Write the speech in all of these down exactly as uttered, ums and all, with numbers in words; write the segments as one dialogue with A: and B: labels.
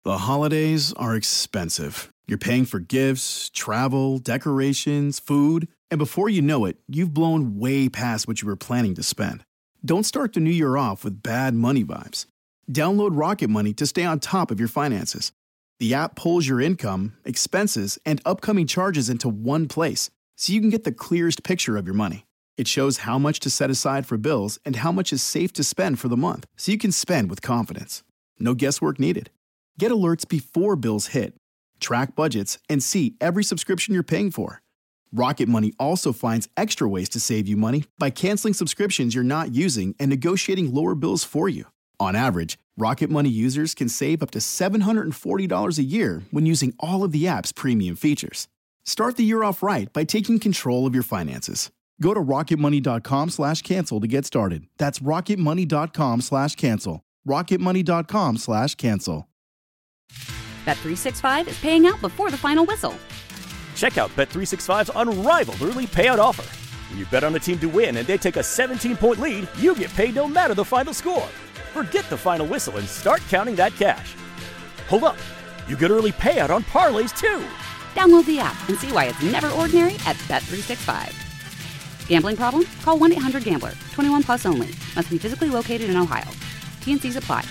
A: The holidays are expensive. You're paying for gifts, travel, decorations, food, and before you know it, you've blown way past what you were planning to spend. Don't start the new year off with bad money vibes. Download Rocket Money to stay on top of your finances. The app pulls your income, expenses, and upcoming charges into one place, so you can get the clearest picture of your money. It shows how much to set aside for bills and how much is safe to spend for the month, so you can spend with confidence. No guesswork needed. Get alerts before bills hit, track budgets, and see every subscription you're paying for. Rocket Money also finds extra ways to save you money by canceling subscriptions you're not using and negotiating lower bills for you. On average, Rocket Money users can save up to seven hundred forty dollars a year when using all of the app's premium features. Start the year off right by taking control of your finances. Go to rocketmoney.com slash cancel to get started. That's rocketmoney.com slash cancel. rocketmoney.com slash cancel.
B: Bet three sixty-five is paying out before the final whistle.
C: Check out Bet three sixty-five's unrivaled early payout offer. When you bet on a team to win and they take a seventeen-point lead, you get paid no matter the final score. Forget the final whistle and start counting that cash. Hold up. You get early payout on parlays, too.
B: Download the app and see why it's never ordinary at Bet three sixty-five. Gambling problem? Call one eight hundred gambler. twenty-one plus only. Must be physically located in Ohio. T N Cs apply.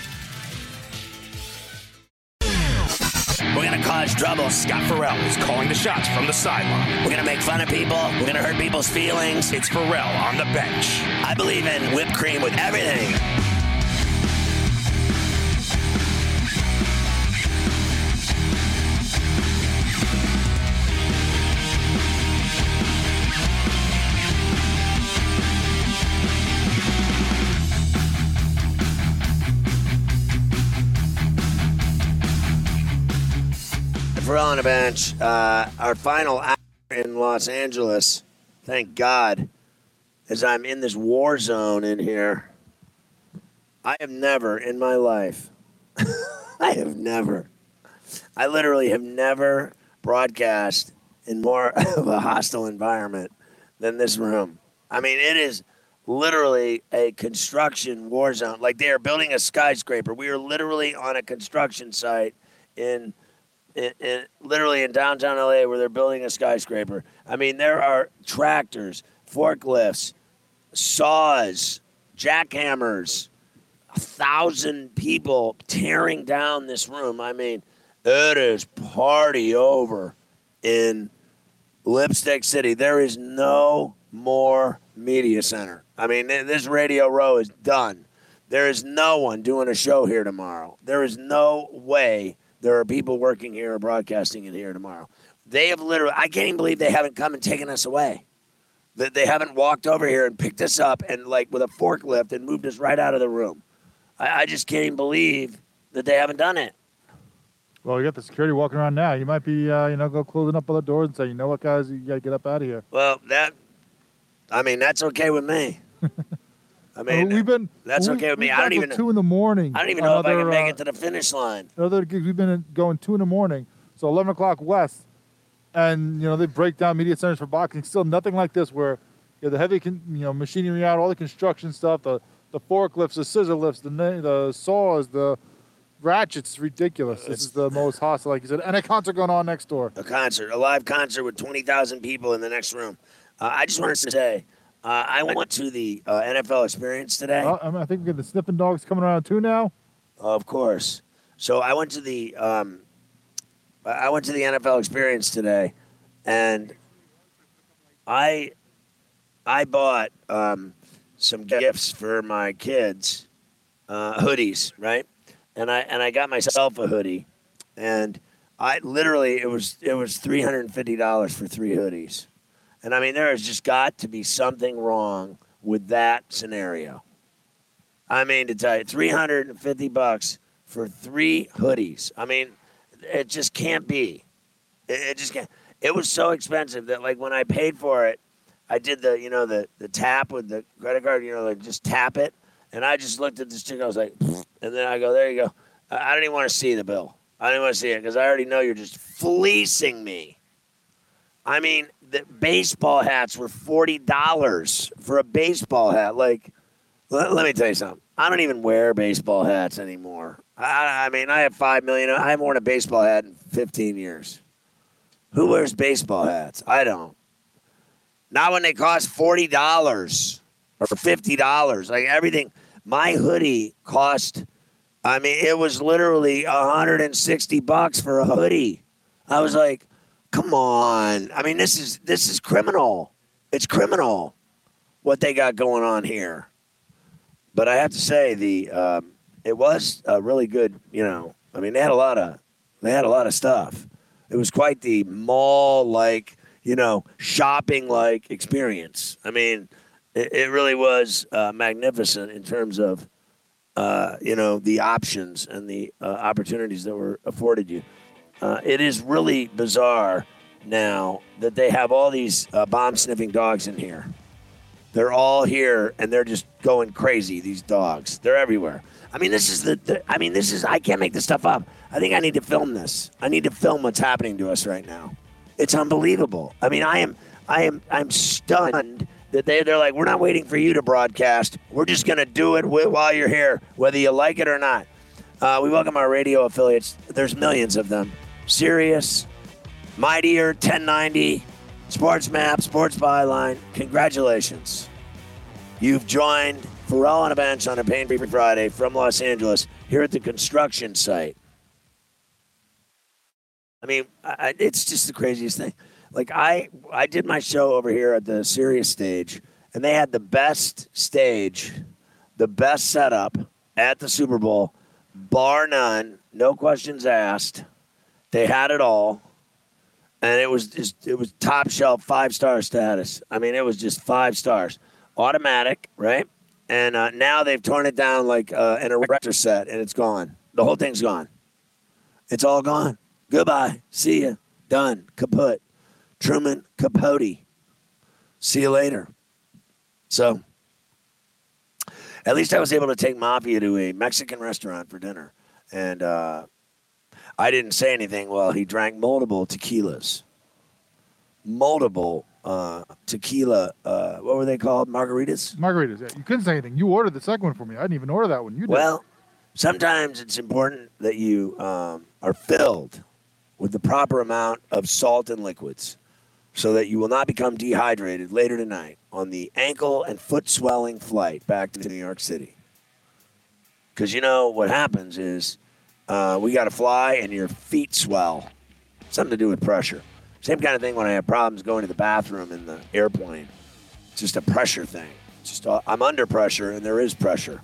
D: We're going to cause trouble. Scott Farrell is calling the shots from the sideline. We're going to make fun of people. We're going to hurt people's feelings. It's Farrell on the bench. I believe in whipped cream with everything. Farrell on the bench. Uh, our final hour in Los Angeles, thank God, as I'm in this war zone in here. I have never in my life, I have never, I literally have never broadcast in more of a hostile environment than this room. I mean, it is literally a construction war zone. Like they are building a skyscraper. We are literally on a construction site in In, in, literally in downtown L A where they're building a skyscraper. I mean, there are tractors, forklifts, saws, jackhammers, a thousand people tearing down this room. I mean, it is party over in Lipstick City. There is no more media center. I mean, this Radio Row is done. There is no one doing a show here tomorrow. There is no way there are people working here or broadcasting in here tomorrow. They have literally, I can't even believe they haven't come and taken us away. That they haven't walked over here and picked us up and like with a forklift and moved us right out of the room. I, I just can't even believe that they haven't done it.
E: Well, you got the security walking around now. You might be, uh, you know, go closing up other doors and say, you know what, guys, you got to get up out of here.
D: Well, that, I mean, that's okay with me. I mean,
E: well, we've been,
D: that's
E: we,
D: okay with me. I don't even know.
E: Two in the morning.
D: I don't even know
E: other,
D: if I can make
E: uh,
D: it to the finish line.
E: Other gigs, we've been going two in the morning, so eleven o'clock west, and you know they break down media centers for boxing. Still nothing like this, where you know, the heavy, con- you know, machinery out, all the construction stuff, the the forklifts, the scissor lifts, the the saws, the ratchets. Ridiculous. This is the most hostile, like you said, and a concert going on next door.
D: A concert, a live concert with twenty thousand people in the next room. Uh, I just wanted to say. Uh, I went to the uh, N F L Experience today.
E: Uh, I, mean, I think we get the sniffing dogs coming around too now.
D: Of course. So I went to the um, I went to the N F L Experience today, and I I bought um, some gifts for my kids, uh, hoodies, right? And I and I got myself a hoodie, and I literally it was it was three hundred and fifty dollars for three hoodies. And, I mean, there has just got to be something wrong with that scenario. I mean, to tell you, three hundred fifty bucks for three hoodies. I mean, it just can't be. It, it just can't. It was so expensive that, like, when I paid for it, I did the, you know, the, the tap with the credit card, you know, like just tap it. And I just looked at this chick. I was like, and then I go, there you go. I, I don't even want to see the bill. I don't even want to see it because I already know you're just fleecing me. I mean, the baseball hats were forty dollars for a baseball hat. Like, let, let me tell you something. I don't even wear baseball hats anymore. I, I mean, I have five million. I haven't worn a baseball hat in fifteen years. Who wears baseball hats? I don't. Not when they cost forty dollars or fifty dollars. Like everything. My hoodie cost, I mean, it was literally one hundred sixty bucks for a hoodie. I was like, come on. I mean, this is this is criminal. It's criminal what they got going on here. But I have to say, the um, it was a really good, you know, I mean, they had a lot of they had a lot of stuff. It was quite the mall-like, you know, shopping-like experience. I mean, it, it really was uh, magnificent in terms of, uh, you know, the options and the uh, opportunities that were afforded you. Uh, it is really bizarre now that they have all these uh, bomb-sniffing dogs in here. They're all here, and they're just going crazy, these dogs. They're everywhere. I mean, this is the, the I mean, this is, I can't make this stuff up. I think I need to film this. I need to film what's happening to us right now. It's unbelievable. I mean, I am, I am, I'm stunned that they, they're like, we're not waiting for you to broadcast. We're just going to do it while you're here, whether you like it or not. Uh, we welcome our radio affiliates. There's millions of them. Sirius, Mightier, ten ninety, Sports Map, Sports Byline. Congratulations. You've joined Ferrall on a Bench on a Pain-Free Friday from Los Angeles here at the construction site. I mean, I, it's just the craziest thing. Like, I, I did my show over here at the Sirius stage, and they had the best stage, the best setup at the Super Bowl, bar none, no questions asked. They had it all. And it was just, it was top shelf, five-star status. I mean, it was just five stars. Automatic, right? And uh, now they've torn it down like uh, an erector set, and it's gone. The whole thing's gone. It's all gone. Goodbye. See ya. Done. Kaput. Truman Capote. See you later. So, at least I was able to take Mafia to a Mexican restaurant for dinner. And, uh, I didn't say anything while he drank multiple tequilas. Multiple uh, tequila, uh, what were they called? Margaritas?
E: Margaritas, yeah. You couldn't say anything. You ordered the second one for me. I didn't even order that one. You did.
D: Well, sometimes it's important that you um, are filled with the proper amount of salt and liquids so that you will not become dehydrated later tonight on the ankle and foot swelling flight back to New York City. Because you know what happens is Uh, we got to fly, and your feet swell. Something to do with pressure. Same kind of thing when I have problems going to the bathroom in the airplane. It's just a pressure thing. It's just uh, I'm under pressure, and there is pressure.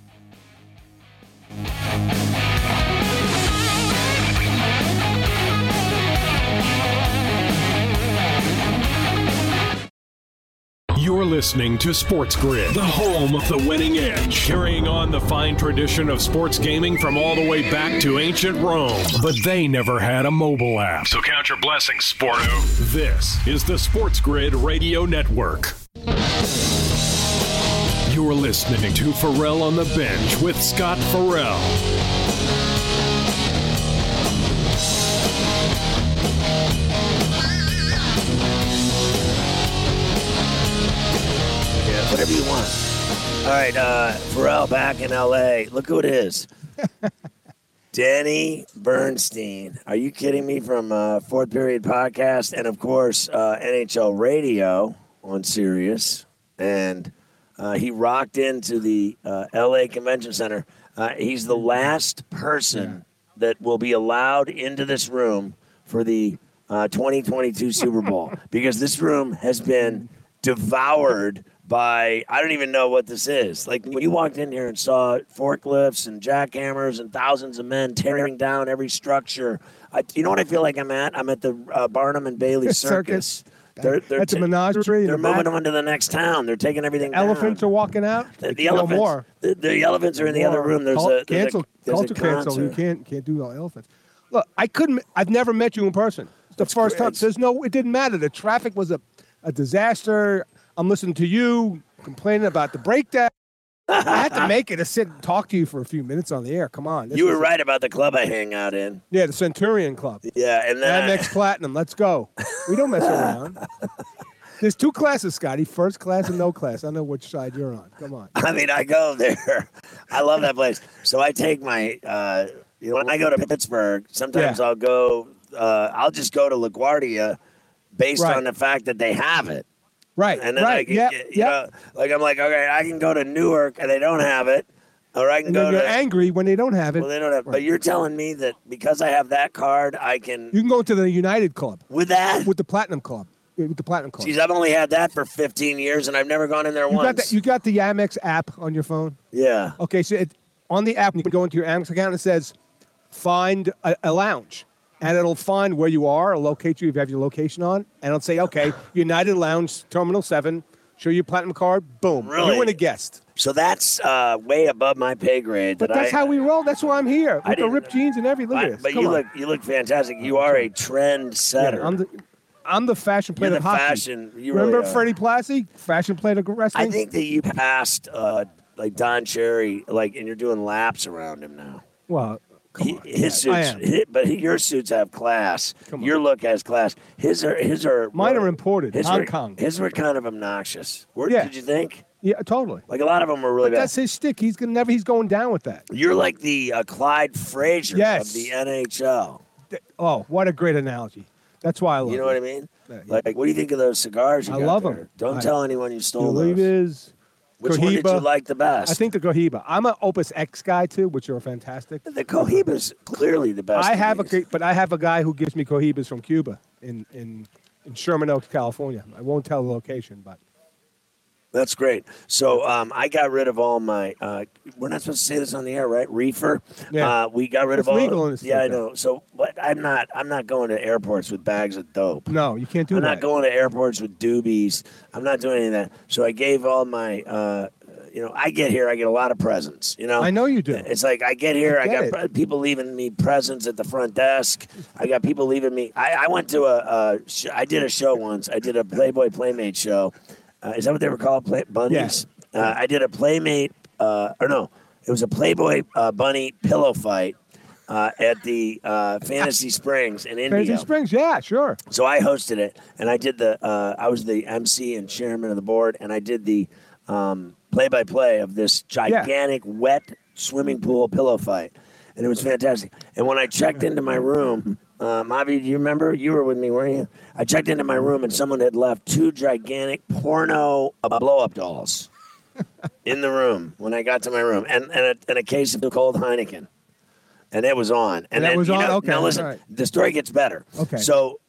F: You're listening to Sports Grid, the home of the winning edge, carrying on the fine tradition of sports gaming from all the way back to ancient Rome. But they never had a mobile app. So count your blessings, Sporto. This is the Sports Grid Radio Network. You're listening to Ferrall on the Bench with Scott Ferrall.
D: Whatever you want. All right, uh, Ferrall back in L A. Look who it is. Danny Bernstein. Are you kidding me? From uh, Fourth Period Podcast and, of course, uh, N H L Radio on Sirius. And uh, he rocked into the uh, L A Convention Center. Uh, he's the last person that will be allowed into this room for the uh, twenty twenty-two Super Bowl because this room has been devoured by, I don't even know what this is. Like, when you walked in here and saw forklifts and jackhammers and thousands of men tearing down every structure, I, you know what I feel like I'm at? I'm at the uh, Barnum and Bailey Circus. They're, they're
G: That's
D: t-
G: a menagerie.
D: They're moving on to the next town. They're taking everything down.
G: Elephants are walking out.
D: The, the elephants.
G: More.
D: The, the elephants are in the
G: More.
D: other room. There's
G: Cult-
D: a there's
G: cancel.
D: a, there's
G: culture
D: a
G: cancel. You
D: concert.
G: can't can't do all elephants. Look, I couldn't. I've never met you in person. It's the
D: That's
G: first
D: great.
G: time. There's no. It didn't matter. The traffic was a, a disaster. I'm listening to you complaining about the breakdown. I had to make it to sit and talk to you for a few minutes on the air. Come on. This
D: You were
G: was-
D: right about the club I hang out in.
G: Yeah, the Centurion Club.
D: Yeah, and then I-
G: Amex Platinum. Let's go. We don't mess around. There's two classes, Scotty. First class and no class. I know which side you're on. Come on.
D: I mean, I go there. I love that place. So I take my uh, You know, when I go to Pittsburgh, sometimes
G: Yeah.
D: I'll go. Uh, I'll just go to LaGuardia, based
G: Right.
D: on the fact that they have it.
G: Right.
D: And then
G: right.
D: I can,
G: yeah.
D: get, you
G: yeah.
D: know, like I'm like, okay, I can go to Newark and they don't have it, or I can
G: And
D: go
G: then you're
D: to.
G: angry when they don't have it.
D: Well, they don't have. But you're telling me that because I have that card, I can
G: You can go to the United Club
D: with that.
G: with the Platinum Club. With the Platinum Club.
D: Geez, I've only had that for fifteen years, and I've never gone in there
G: you
D: once.
G: got that? You got the Amex app on your phone?
D: yeah.
G: Okay, so it, on the app, you can go into your Amex account and it says, find a, a lounge. And it'll find where you are, it'll locate you if you have your location on, and it'll say, okay, United Lounge, Terminal seven, show your platinum card, boom.
D: Really?
G: You win a guest.
D: So that's uh, way above my pay grade.
G: But
D: that
G: that's
D: I,
G: how we roll. That's why I'm here.
D: I
G: With the
D: didn't-
G: ripped jeans and everything. Look
D: I-
G: at this.
D: but
G: Come
D: you
G: on.
D: look, you look fantastic. You are a trend setter.
G: I'm the, I'm the fashion plate
D: You're
G: of
D: the
G: hockey.
D: fashion. You
G: Remember
D: really are.
G: Freddie Blassie? Fashion plate of wrestling?
D: I think that you passed uh, like Don Cherry, like, and you're doing laps around him now.
G: Well, come
D: He-
G: on.
D: his
G: Yeah, I
D: suits,
G: am.
D: hi- but he- your suits have class.
G: Come on.
D: Your look has class. His are his are
G: Mine are imported,
D: His
G: Hong
D: were,
G: Kong.
D: His were kind of obnoxious. Where
G: Yeah.
D: did you think?
G: Yeah, totally.
D: Like a lot of them were really
G: But
D: bad.
G: that's his stick. He's gonna never. He's going down with that.
D: You're like the uh, Clyde Frazier
G: Yes.
D: of the N H L.
G: Th- Oh, what a great analogy. That's why I love
D: You know
G: it.
D: what I mean?
G: Yeah, yeah.
D: Like, what do you think of those cigars? You
G: I
D: got
G: love 'em.
D: there? Don't
G: I-
D: tell anyone you stole those.
G: Delibes,
D: Which one did you
G: Cohiba.
D: like the best?
G: I think the Cohiba. I'm an Opus X guy too, which are fantastic.
D: the Cohiba's clearly the best.
G: I
D: of
G: have a,
D: these.
G: co- but I have a guy who gives me Cohibas from Cuba in, in, in Sherman Oaks, California. I won't tell the location, but
D: That's great. So um, I got rid of all my. Uh, we're not supposed to say this on the air, right? Reefer.
G: Yeah.
D: Uh, we got rid
G: It's
D: of all.
G: legal in this
D: yeah, I
G: state,
D: know. So what? I'm not. I'm not going to airports with bags of dope.
G: no, you can't do
D: I'm
G: that.
D: not going to airports with doobies. I'm not doing any of that. So I gave all my. Uh, you know, I get here. I get a lot of presents. You know.
G: I know you do.
D: It's like I get here.
G: I
D: I,
G: get
D: got
G: it.
D: pre- people leaving me presents at the front desk. I got people leaving me. I, I went to a. a sh- I did a show once. I did a Playboy Playmate show. Uh, is that what they were called? Play- bunnies. Uh, I did a Playmate. Uh, or no, it was a Playboy uh, bunny pillow fight uh, at the uh, Fantasy Springs in India.
G: Fantasy Springs, yeah, sure.
D: So I hosted it, and I did the. Uh, I was the M C and chairman of the board, and I did the um, play-by-play of this gigantic wet swimming pool pillow fight, and it was fantastic. And when I checked into my room, um, Avi, do you remember? You were with me, weren't you? I checked into my room, and someone had left two gigantic porno uh, blow-up dolls in the room when I got to my room, and and a, and a case of cold Heineken. And it was on. And
G: And that
D: then,
G: was
D: you
G: on?
D: know,
G: Okay,
D: now listen,
G: all right.
D: the story gets better.
G: Okay.
D: So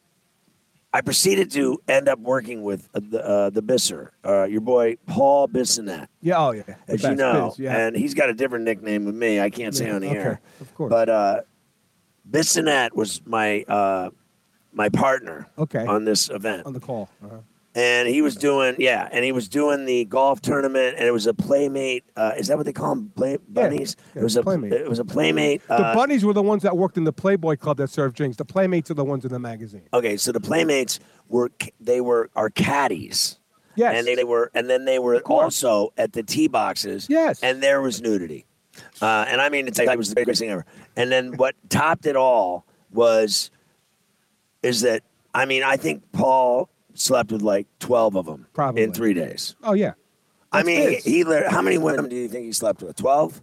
D: I proceeded to end up working with uh, the uh, the Bisser, uh, your boy Paul Bissonette,
G: Yeah, oh yeah. The
D: as you
G: best
D: know,
G: biz, yeah.
D: and he's got a different nickname with me. I can't say
G: Yeah,
D: on the
G: okay,
D: air,
G: of course.
D: But uh, Bissonette was my uh, my partner
G: Okay.
D: on this event,
G: on the call. Uh-huh.
D: and he was doing yeah, and he was doing the golf tournament, and it was a playmate. Uh, is that what they call them? Play bunnies.
G: yeah,
D: it was a
G: playmate.
D: It was a playmate.
G: The
D: Uh,
G: bunnies were the ones that worked in the Playboy Club that served drinks. The Playmates are the ones in the magazine.
D: okay, so the playmates were they were our caddies.
G: Yes.
D: And they, they were, and then they were also at the tee boxes.
G: Yes.
D: And there was nudity, uh, and I mean, it's like it was the greatest thing ever. And then what topped it all was, is that I mean, I think Paul slept with like twelve of them
G: Probably.
D: in three days.
G: Oh yeah.
D: I
G: That's
D: mean,
G: biz.
D: he, he lit- how many women do you think he slept with? Twelve.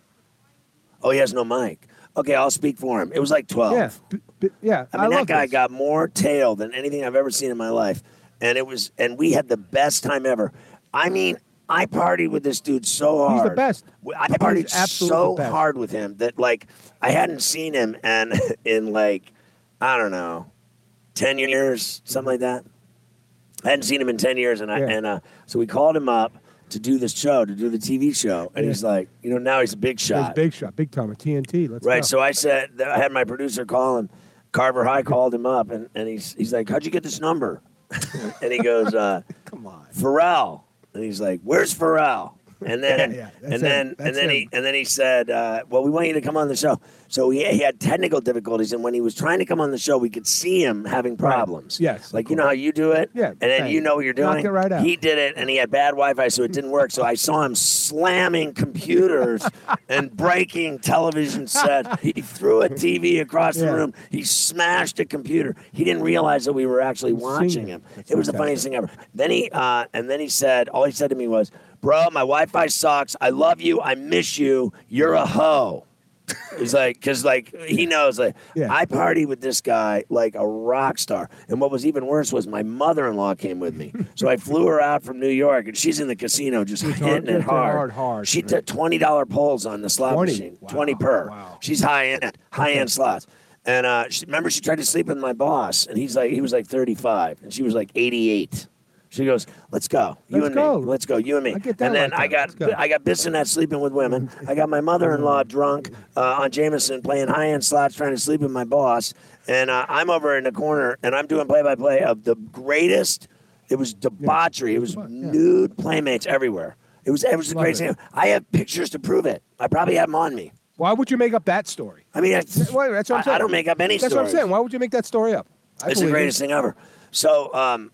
D: Oh, he has no mic. Okay, I'll speak for him. It was like twelve.
G: Yeah. B- b- yeah.
D: I mean, that
G: love
D: guy
G: this.
D: got more tail than anything I've ever seen in my life, and it was, and we had the best time ever. I mean, I partied with this dude so hard.
G: He's the best.
D: I partied
G: He's absolutely
D: so
G: the best.
D: hard with him that like I hadn't seen him and in like I don't know, ten years, something like that. I hadn't seen him in ten years, and I
G: Yeah.
D: and uh, so we called him up to do this show, to do the T V show, and
G: Yeah.
D: he's like, you know, now he's a big
G: He's
D: shot.
G: big shot, big time, T N T. Let's
D: Right.
G: go.
D: So I said, I had my producer call him. Carver High called him up, and, and he's he's like, how'd you get this number? And he goes, uh,
G: Come on.
D: Pharrell. And he's like, where's Pharrell? And then,
G: Yeah, yeah, that's
D: and then,
G: him.
D: and
G: That's
D: then he,
G: him.
D: and then he said, uh, "Well, we want you to come on the show." So he, he had technical difficulties, and when he was trying to come on the show, we could see him having problems.
G: Yes, of
D: like you know how you do it.
G: Yeah,
D: and then
G: bang.
D: you know what you're
G: Knock
D: doing.
G: it right out.
D: He did it, and he had bad Wi-Fi, so it didn't work. So I saw him slamming computers and breaking television sets. He threw a T V across the
G: Yeah.
D: room. He smashed a computer. He didn't realize that we were actually watching him.
G: That's
D: It was the
G: fantastic.
D: funniest thing ever. Then he uh, and then he said, all he said to me was, "Bro, my Wi-Fi sucks. I love you. I miss you. You're a hoe." He's like, because like he knows, like
G: Yeah.
D: I partied with this guy like a rock star, and what was even worse was my mother-in-law came with me, so I flew her out from New York, and she's in the casino just
G: hard-
D: hitting it
G: it's
D: hard.
G: hard, hard,
D: She
G: right.
D: took twenty dollar pulls on the slot
G: twenty?
D: machine,
G: Wow,
D: twenty per.
G: wow.
D: She's high end, high end slots. And uh, she, remember, she tried to sleep with my boss, and he's like, he was like thirty-five, and she was like eighty-eight. She goes, "Let's go, you
G: Let's
D: and
G: go.
D: me. Let's go, you and me."
G: I get down
D: and then
G: like
D: I
G: that.
D: got,
G: Let's go.
D: I got Bissonnette sleeping with women. I got my mother-in-law drunk uh, on Jameson, playing high-end slots, trying to sleep with my boss. And uh, I'm over in the corner, and I'm doing play-by-play of the greatest. It was debauchery. It was
G: Yeah.
D: nude playmates everywhere. It was, it was the
G: Love
D: greatest
G: it.
D: thing. I have pictures to prove it. I probably have them on me.
G: Why would you make up that story?
D: I mean, I,
G: Well, that's what I'm
D: I-
G: saying.
D: I don't make up any
G: That's
D: stories.
G: what I'm saying. Why would you make that story up? I
D: It's the
G: believe
D: greatest
G: it.
D: thing ever. So um,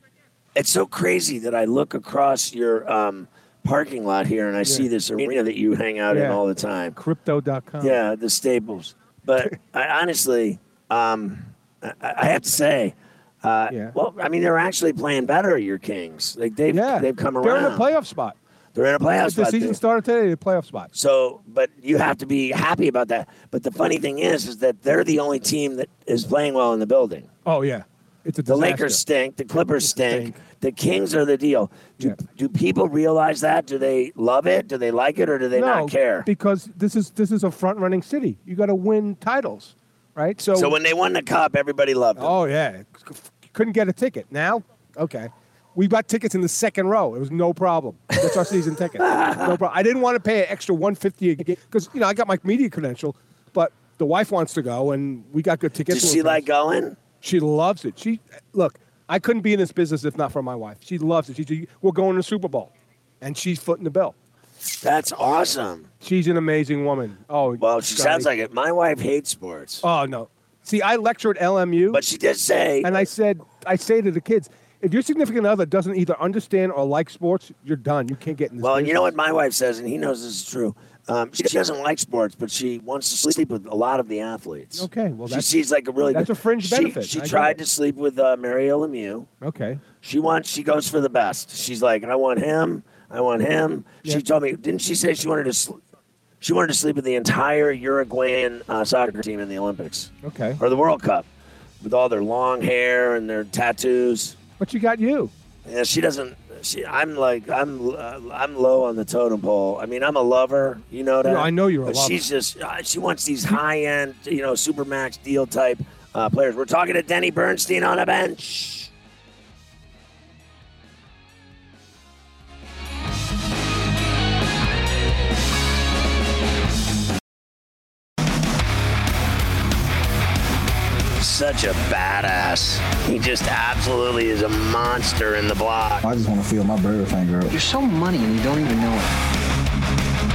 D: it's so crazy that I look across your um, parking lot here and I see this arena that you hang out in
G: Yeah.
D: all the time.
G: Crypto dot com.
D: Yeah, the Staples. But I honestly, um, I, I have to say, uh,
G: Yeah.
D: well, I mean, they're actually playing better, your Kings. Like they've
G: Yeah.
D: they've come
G: They're
D: around.
G: in a playoff spot.
D: They're in a playoff
G: If the
D: spot.
G: season started today, the playoff spot.
D: So, but you have to be happy about that. But the funny thing is, is that they're the only team that is playing well in the building.
G: Oh yeah, it's a
D: The
G: disaster.
D: Lakers stink. The Clippers stink.
G: Stink.
D: The Kings are the deal. Do,
G: Yeah.
D: do people realize that? Do they love it? Do they like it, or do they
G: no,
D: not care?
G: because this is this is a front running city. You got to win titles, right? So,
D: So when they won the cup, everybody loved it.
G: oh yeah, couldn't get a ticket. Now, okay, we got tickets in the second row. It was no problem. That's our season ticket. No problem. I didn't want to pay an extra one fifty a game because you know I got my media credential, but the wife wants to go, and we got good tickets.
D: Does she like going?
G: She loves it. She look. I couldn't be in this business if not for my wife. She loves it. She, she, we're going to the Super Bowl, and she's footing the bill.
D: That's awesome.
G: She's an amazing woman. Oh,
D: Well, she
G: Scotty.
D: sounds like it. My wife hates sports,
G: Oh no. See, I lecture at L M U,
D: but she did say,
G: and I said, I say to the kids, if your significant other doesn't either understand or like sports, you're done. You can't get in this.
D: well, you know
G: business.
D: what my wife says, and he knows this is true. Um, she, she doesn't like sports, but she wants to sleep with a lot of the athletes.
G: Okay, well,
D: she
G: that's-
D: sees like a really
G: that's
D: good,
G: a fringe
D: she-
G: benefit.
D: She,
G: I get
D: tried
G: it.
D: to sleep with uh, Mario Lemieux.
G: Okay.
D: She wants. She goes for the best. She's like, I want him. I want him.
G: Yeah.
D: She told me, didn't she say she wanted to? Sl- she wanted to sleep with the entire Uruguayan uh, soccer team in the Olympics
G: Okay.
D: or the World Cup, with all their long hair and their tattoos.
G: But you got you.
D: Yeah, she doesn't. She, I'm like, I'm, uh, I'm low on the totem pole. I mean, I'm a lover. You know that.
G: No, I know you're a
D: But
G: lover.
D: She's just. Uh, she wants these high end, you know, supermax deal type uh, players. We're talking to Denny Bernstein on a bench. Such a badass. He just absolutely is a monster in the block.
H: I just want to feel my bird finger up.
I: You're so money and you don't even know it.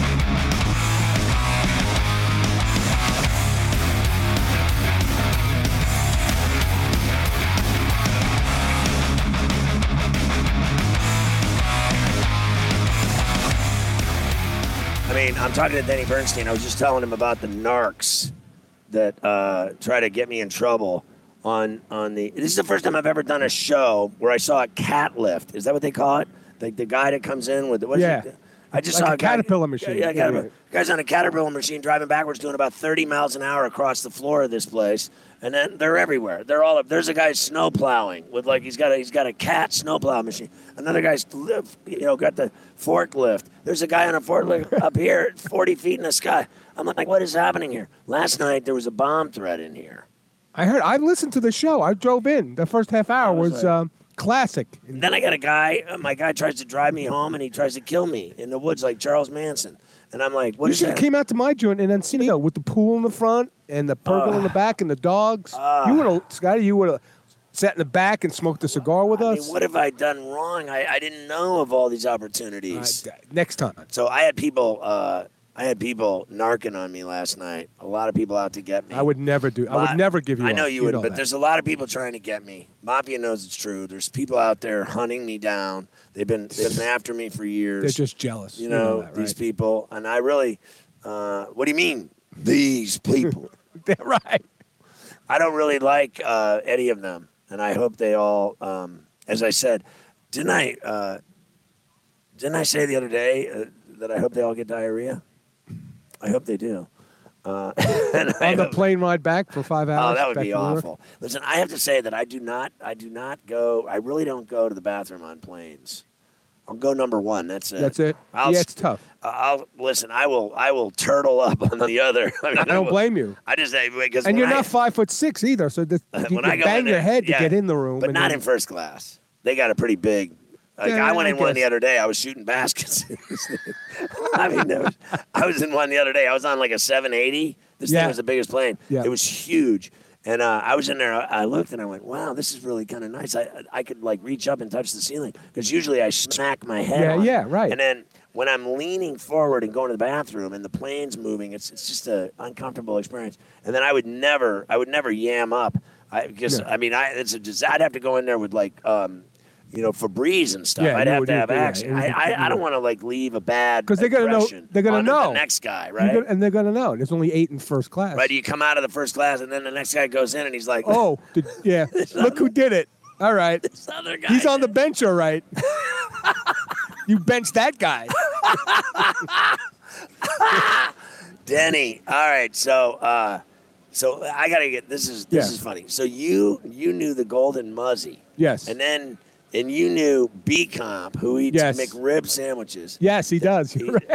D: I mean, I'm talking to Denny Bernstein. I was just telling him about the narcs that uh, try to get me in trouble on on the. This is the first time I've ever done a show where I saw a cat lift. Is that what they call it? Like the guy that comes in with the. What is
G: Yeah.
D: it? I just
G: Like
D: saw
G: a
D: a guy-
G: caterpillar machine.
D: Yeah, yeah,
G: Yeah,
D: caterpillar.
G: yeah.
D: Guy's on a caterpillar machine driving backwards, doing about thirty miles an hour across the floor of this place. And then they're everywhere. They're all up. There's a guy snow plowing with like he's got a he's got a cat snow plow machine. Another guy's lift, you know, got the forklift. There's a guy on a forklift up here, forty feet in the sky. I'm like, what is happening here? Last night there was a bomb threat in here.
G: I heard. I listened to the show. I drove in. The first half hour
D: was
G: was
D: like-
G: um, classic.
D: And then I got a guy. Uh, my guy tries to drive me home, and he tries to kill me in the woods like Charles Manson. And I'm like, what
G: You
D: is
G: should have
D: that?
G: came out to my joint in Encino with the pool in the front and the pergola in the back and the dogs. you would have, Scotty, you would have sat in the back and smoked a cigar with
D: I
G: us.
D: mean, what have I done wrong? I, I didn't know of all these
G: Uh,
D: opportunities.
G: next time.
D: So I had people. Uh, I had people narking on me last night. A lot of people out to get me.
G: I would never do. I
D: Lot-
G: would never give you.
D: I know
G: up.
D: you would,
G: know
D: but
G: that.
D: there's a lot of people trying to get me. Mafia knows it's true. There's people out there hunting me down. They've been they've been after me for years.
G: They're just jealous.
D: you know,
G: that,
D: these
G: right?
D: people, and I really. Uh, what do you mean, these people?
G: They're right.
D: I don't really like uh, any of them, and I hope they all. Um, as I said, didn't I? Uh, didn't I say the other day uh, that I hope they all get diarrhea? I hope they do. Uh, and I
G: On the
D: have-
G: plane ride back for five hours.
D: Oh, that would
G: back
D: be
G: to New York?
D: awful. Listen, I have to say that I do not, I do not go. I really don't go to the bathroom on planes. I'll go number one. That's it.
G: That's it.
D: I'll,
G: yeah, it's tough.
D: I'll listen. I will. I will turtle up on the other. I, mean,
G: I don't
D: will-
G: blame you.
D: I just say because
G: And
D: when
G: you're
D: I,
G: not five foot six either, so the, you
D: when
G: can
D: I go
G: bang
D: in
G: your
D: there-
G: head
D: yeah,
G: to get in the room.
D: but
G: and
D: not
G: then-
D: in first class. They got a pretty big. Like
G: Yeah,
D: I went
G: I
D: in one the
G: guess.
D: other day. I was shooting baskets. I mean, there was, I was in one the other day. I was on like a seven eighty. This
G: Yeah.
D: thing was the biggest plane.
G: Yeah.
D: It was huge. And uh, I was in there. I looked and I went, "Wow, this is really kind of nice." I I could like reach up and touch the ceiling because usually I smack my head.
G: Yeah,
D: on it.
G: yeah, right.
D: And then when I'm leaning forward and going to the bathroom and the plane's moving, it's it's just an uncomfortable experience. And then I would never, I would never yam up. I because
G: Yeah.
D: I mean, I it's a dis- I'd have to go in there with like. Um, you know, Febreze and stuff.
G: Yeah,
D: I'd
G: you
D: have
G: would-
D: to
G: you
D: have
G: would- yeah,
D: action.
G: it would
D: I,
G: be-
D: I, I don't want to like leave a bad
G: Because they're gonna know.
D: impression
G: They're gonna
D: on
G: know
D: the next guy,
G: You're
D: right?
G: gonna- and they're gonna know. There's only eight in first class.
D: Right, you come out of the first class, and then the next guy goes in, and he's like,
G: Oh, did, yeah. Look who did it. All right.
D: this other guy.
G: He's on the bench, all right. You benched that guy.
D: Denny. All right, so uh, so I gotta get this is this
G: Yeah.
D: is funny. So you you knew the Golden Muzzy,
G: Yes.
D: and then and you knew B Comp, who eats
G: Yes.
D: McRib sandwiches.
G: Yes, he does. You're right.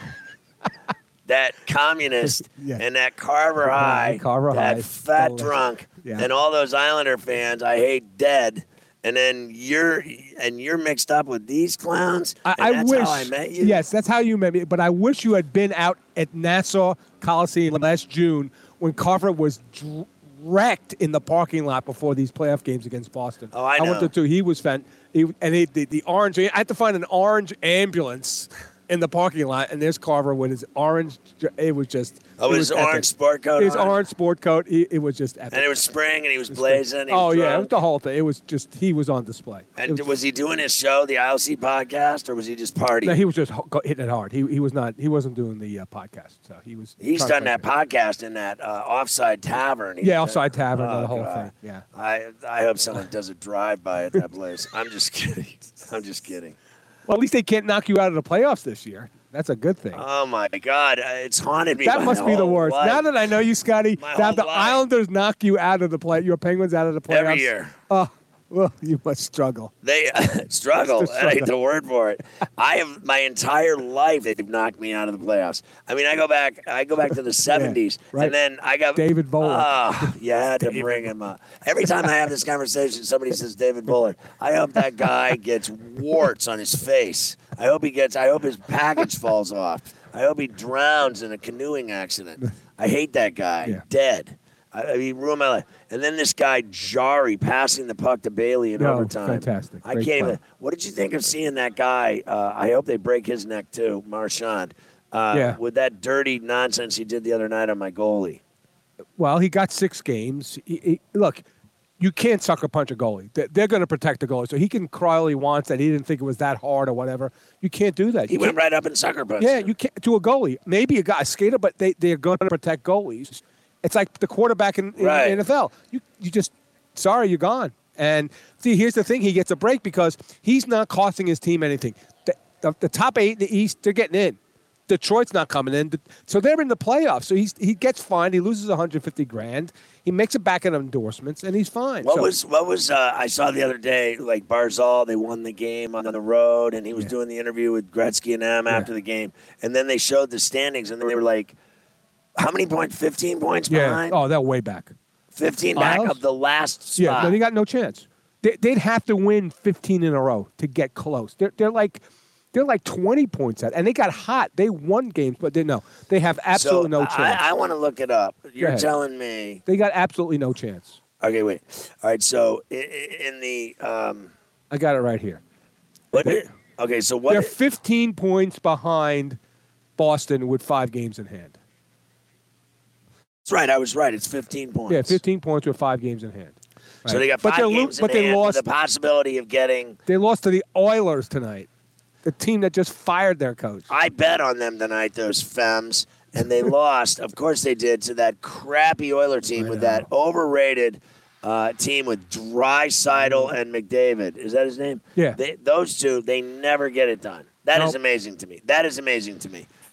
D: That communist
G: Yeah.
D: and that Carver High,
G: Carver
D: that
G: High.
D: fat
G: Delicious.
D: drunk,
G: Yeah.
D: and all those Islander fans I hate dead. And then you're and you're mixed up with these clowns.
G: I,
D: and
G: I
D: that's
G: wish.
D: how I met you.
G: Yes, that's how you met me. But I wish you had been out at Nassau Coliseum last June when Carver was dr- wrecked in the parking lot before these playoff games against Boston.
D: Oh, I
G: I went
D: know.
G: to two. He was fan. He, and he, the, the orange. I had to find an orange ambulance in the parking lot, and there's Carver with his orange. It was just.
D: Oh,
G: it
D: his
G: was epic.
D: orange sport coat
G: His
D: on?
G: orange sport coat. He, it was just epic.
D: And it was spring, and he was blazing. He
G: Oh
D: was
G: yeah, it was
D: drunk.
G: the whole thing. It was just he was on display. It
D: And
G: was-
D: was he doing his show, the I L C podcast, or was he just partying?
G: No, he was just ho- go- hitting it hard. He he was not. He wasn't doing the uh, podcast. So he was.
D: He's
G: trying to
D: done that
G: play-
D: podcast in that uh, offside tavern. He's
G: Yeah,
D: done-
G: offside tavern,
D: Oh,
G: the whole
D: God.
G: thing. Yeah.
D: I I hope someone does a drive by at that place. I'm just kidding. I'm just kidding.
G: Well, at least they can't knock you out of the playoffs this year. That's a good thing.
D: Oh my God, uh, it's haunted me.
G: that
D: my
G: must be the
D: whole
G: worst.
D: life.
G: Now that I know you, Scotty,
D: My
G: to have
D: whole
G: the
D: life.
G: Islanders knock you out of the play, your Penguins out of the playoffs
D: Every year.
G: Oh, well, you must struggle.
D: They uh, struggle.
G: Just
D: That ain't
G: struggle.
D: the word for it. I have my entire life they've knocked me out of the playoffs. I mean, I go back. I go back to the seventies,
G: right.
D: and then I got
G: David Bullard.
D: Oh, you had to bring him up. Every time I have this conversation, somebody says David Bullard. I hope that guy gets warts on his face. I hope he gets. I hope his package falls off. I hope he drowns in a canoeing accident. I hate that guy.
G: Yeah.
D: Dead. I, I mean, ruined my life. And then this guy Jari passing the puck to Bailey in
G: No,
D: overtime.
G: fantastic.
D: I
G: Great
D: can't
G: play.
D: even. What did you think of seeing that guy? Uh, I hope they break his neck too, Marchand. Uh,
G: Yeah.
D: With that dirty nonsense he did the other night on my goalie.
G: Well, he got six games. He, he, look, you can't sucker punch a goalie. They- They're going to protect the goalie. So he can cry all he wants that he didn't think it was that hard or whatever. You can't do that.
D: He
G: You
D: went
G: can't-
D: right up and sucker punched.
G: Yeah,
D: him.
G: you can't to a goalie. Maybe a guy a skater, but they they're going to protect goalies. It's like the quarterback in, in
D: Right.
G: the N F L. You you just sorry you're gone. And see, here's the thing: he gets a break because he's not costing his team anything. The, the, the top eight in the East, they're getting in. Detroit's not coming in, so they're in the playoffs. So he's he gets fined. He loses one hundred fifty grand. He makes it back in endorsements, and he's fine.
D: What
G: So-
D: was what was uh, I saw the other day? Like Barzal, they won the game on the road, and he was
G: Yeah.
D: doing the interview with Gretzky and them after the game. And then they showed the standings, and they were like, "How many points? Fifteen points
G: yeah?
D: behind.
G: Oh, they're way back.
D: Fifteen back
G: Isles?
D: of the last spot."
G: Yeah, no, they got no chance. They, they'd have to win fifteen in a row to get close. They're, they're like they're like twenty points out, and they got hot. They won games, but they no, they have absolutely
D: so
G: no chance.
D: I, I want to look it up. You're
G: ahead.
D: telling me.
G: they got absolutely no chance.
D: Okay, wait. All right, so i- i- in the um,
G: I got it right here.
D: what? Okay, so what?
G: They're fifteen points behind Boston with five games in hand.
D: That's right. I was right. It's fifteen points.
G: Yeah, fifteen points with five games in hand.
D: So
G: Right.
D: they got
G: But
D: five
G: they're lo-
D: games in
G: but they
D: hand with
G: lost-
D: the possibility of getting.
G: They lost to the Oilers tonight, the team that just fired their coach.
D: I bet on them tonight, those femmes, and they lost. Of course they did to that crappy Oiler team
G: I
D: with
G: know.
D: that overrated uh, team with Draisaitl and McDavid. Is that his name?
G: Yeah.
D: They, those two, they never get it done. That is
G: Nope.
D: amazing to me. That is amazing to me.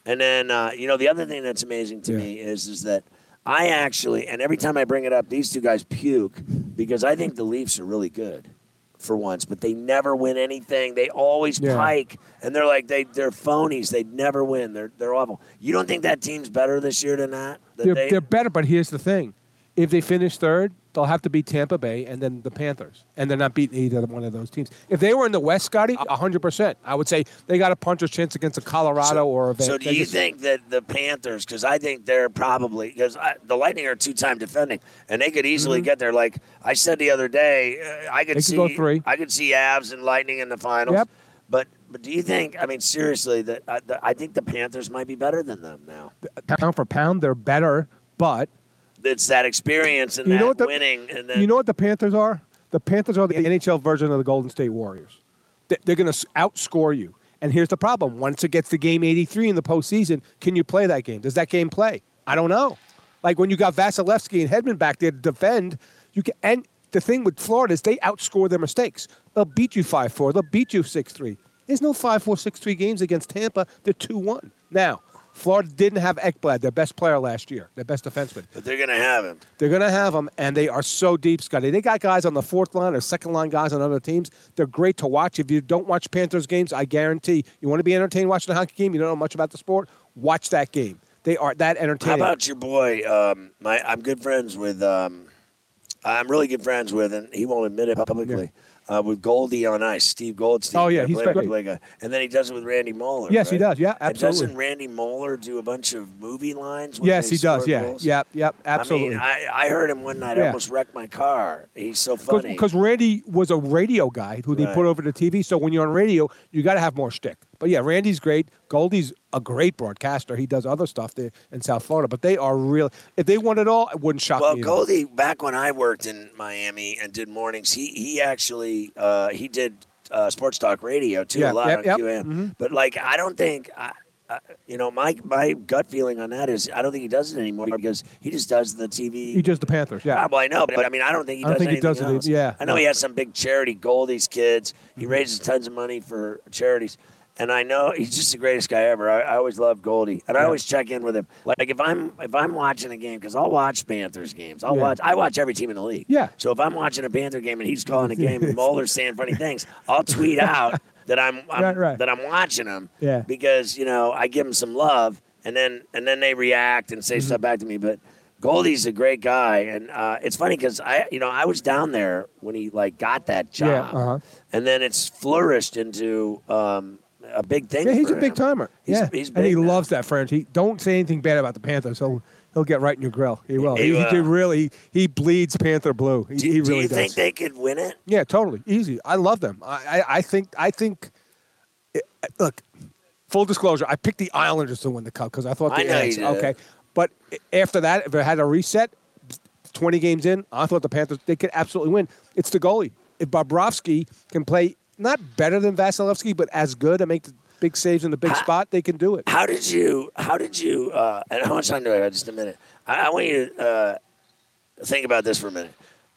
D: And then, uh, you know, the other thing that's amazing to
G: Yeah.
D: me is is that I actually, and every time I bring it up, these two guys puke because I think the Leafs are really good for once, but they never win anything. They always
G: Yeah.
D: pike, and they're like, they, they're phonies. They never win. They're they're awful. You don't think that team's better this year than that? That
G: They're,
D: they-
G: they're better, but here's the thing. If they finish third, they'll have to beat Tampa Bay and then the Panthers. And they're not beating either one of those teams. If they were in the West, Scotty, one hundred percent. I would say they got a puncher's chance against a Colorado
D: so,
G: or a Vegas.
D: So do you think that the Panthers, because I think they're probably, because the Lightning are two-time defending, and they could easily
G: Mm-hmm.
D: get there. Like I said the other day, uh, I could
G: They could
D: see
G: go three.
D: I could see Avs and Lightning in the finals.
G: Yep.
D: But but do you think, I mean, seriously, that uh, the, I think the Panthers might be better than them now.
G: Pound for pound, they're better, but
D: It's that experience and
G: You
D: that
G: know what the-
D: winning. And then
G: you know what the Panthers are? The Panthers are the N H L version of the Golden State Warriors. They- They're going to outscore you. And here's the problem. Once it gets to game eighty-three in the postseason, can you play that game? Does that game play? I don't know. Like when you got Vasilevsky and Hedman back there to defend, you can. And the thing with Florida is they outscore their mistakes. They'll beat you five four. They'll beat you six three. There's no five four, six three games against Tampa. They're two one. Now, Florida didn't have Ekblad, their best player last year, their best defenseman.
D: but they're going to have him.
G: They're going to have them, and they are so deep, Scotty. They got guys on the fourth line or second line guys on other teams. They're great to watch. If you don't watch Panthers games, I guarantee you want to be entertained watching a hockey game, you don't know much about the sport, watch that game. They are that
D: How
G: entertaining.
D: about your boy? Um, my I'm good friends with. Um, I'm really good friends with, and he won't admit it publicly. Uh, with Goldie on Ice, Steve Goldstein.
G: Oh, yeah,
D: the
G: he's
D: play-by-play
G: great.
D: guy. And then he does it with Randy Moeller.
G: Yes, he
D: right?
G: does. Yeah,
D: And
G: absolutely.
D: doesn't Randy Moeller do a bunch of movie lines? When
G: Yes,
D: they
G: he does.
D: score
G: Yeah,
D: goals?
G: yep, yep, absolutely.
D: I mean, I, I heard him one night. I
G: Yeah.
D: almost wrecked my car. He's so funny.
G: Because Randy was a radio guy who they
D: Right.
G: put over to T V. So when you're on radio, you got to have more shtick. But yeah, Randy's great. Goldie's a great broadcaster. He does other stuff there in South Florida. But they are real. If they won it all, it wouldn't shock
D: Well,
G: me. at all.
D: Goldie, back when I worked in Miami and did mornings, he he actually uh, he did uh, sports talk radio too
G: Yeah,
D: a lot
G: yep,
D: on
G: yep,
D: Q A M.
G: mhm.
D: But like, I don't think. I, I, you know, my my gut feeling on that is I don't think he does it anymore because he just does the T V.
G: He does the Panthers. Yeah.
D: Ah, well, I know, but I mean, I don't think he
G: I don't
D: does
G: think he
D: anything
G: does it,
D: else.
G: yeah,
D: I know
G: no.
D: he has some big charity, Goldie's Kids. He raises tons of money for charities. And I know he's just the greatest guy ever. I, I always love Goldie, and I
G: Yeah.
D: always check in with him. Like if I'm if I'm watching a game, because I'll watch Panthers games. I'll
G: Yeah.
D: watch. I watch every team in the league.
G: Yeah.
D: So if I'm watching a Panther game and he's calling a game and Muller's saying funny things, I'll tweet out that I'm, I'm
G: Right, right.
D: that I'm watching him.
G: Yeah.
D: Because you know I give him some love, and then and then they react and say
G: Mm-hmm.
D: stuff back to me. But Goldie's a great guy, and uh, it's funny because I you know I was down there when he like got that job,
G: Yeah, uh-huh.
D: and then it's flourished into. Um, a big thing.
G: Yeah, he's
D: for
G: a big
D: him.
G: timer.
D: He's-
G: yeah,
D: he's
G: and he
D: big now.
G: loves that French. He don't say anything bad about the Panthers. He'll he'll get right in your grill. He will.
D: He
G: He, he,
D: will.
G: did really. He bleeds Panther blue. He,
D: Do,
G: he
D: do
G: really
D: you
G: does.
D: think they could win it?
G: Yeah, totally easy. I love them. I I, I think I think. It, look, full disclosure. I picked the Islanders to win the cup because I thought
D: I
G: the
D: know you
G: Ants-
D: did.
G: okay, but after that, if it had a reset, twenty games in, I thought the Panthers they could absolutely win. It's the goalie. If Bobrovsky can play not better than Vasilevsky, but as good and make the big saves in the big spot, they can do it.
D: How did you? How did you? Uh, and how much time do I have? Just a minute. I, I want you to uh, think about this for a minute.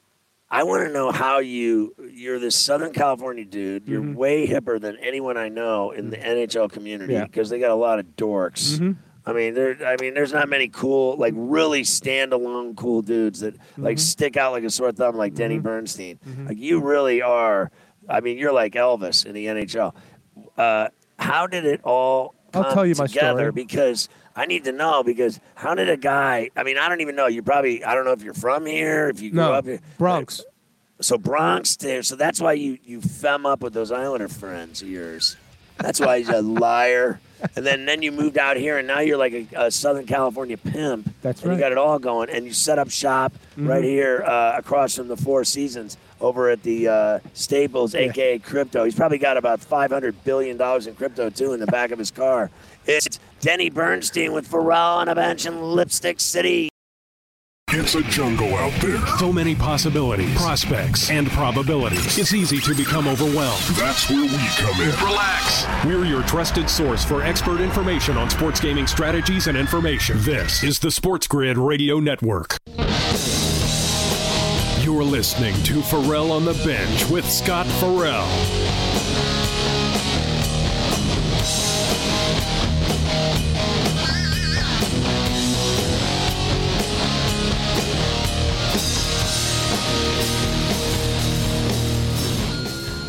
D: I want to know how you. You're this Southern California dude. You're
G: Mm-hmm.
D: way hipper than anyone I know in the N H L community
G: Yeah.
D: because they got a lot of dorks.
G: Mm-hmm.
D: I mean, there. I mean, there's not many cool, like really standalone cool dudes that like
G: Mm-hmm.
D: stick out like a sore thumb, like Denny Bernstein. Like you really are. I mean, you're like Elvis in the N H L. Uh, how did it all
G: I'll
D: come
G: tell you my
D: together?
G: story.
D: Because I need to know. Because how did a guy? I mean, I don't even know. You probably. I don't know if you're from here. If you grew
G: No,
D: up here,
G: Bronx.
D: So Bronx there. So that's why you you fem up with those Islander friends of yours. That's why he's a liar. And then, then you moved out here, and now you're like a, a Southern California pimp.
G: That's
D: and
G: right.
D: You got it all going, and you set up shop right here uh, across from the Four Seasons over at the uh, Staples, a k a. Crypto. He's probably got about five hundred billion dollars in crypto, too, in the back of his car. It's Denny Bernstein with Pharrell on a bench in Lipstick City.
F: It's a jungle out there. So many possibilities, prospects, and probabilities. It's easy to become overwhelmed. That's where we come in. Relax. We're your trusted source for expert information on sports gaming strategies and information. This is the Sports Grid Radio Network. You're listening to Pharrell on the Bench with Scott Pharrell.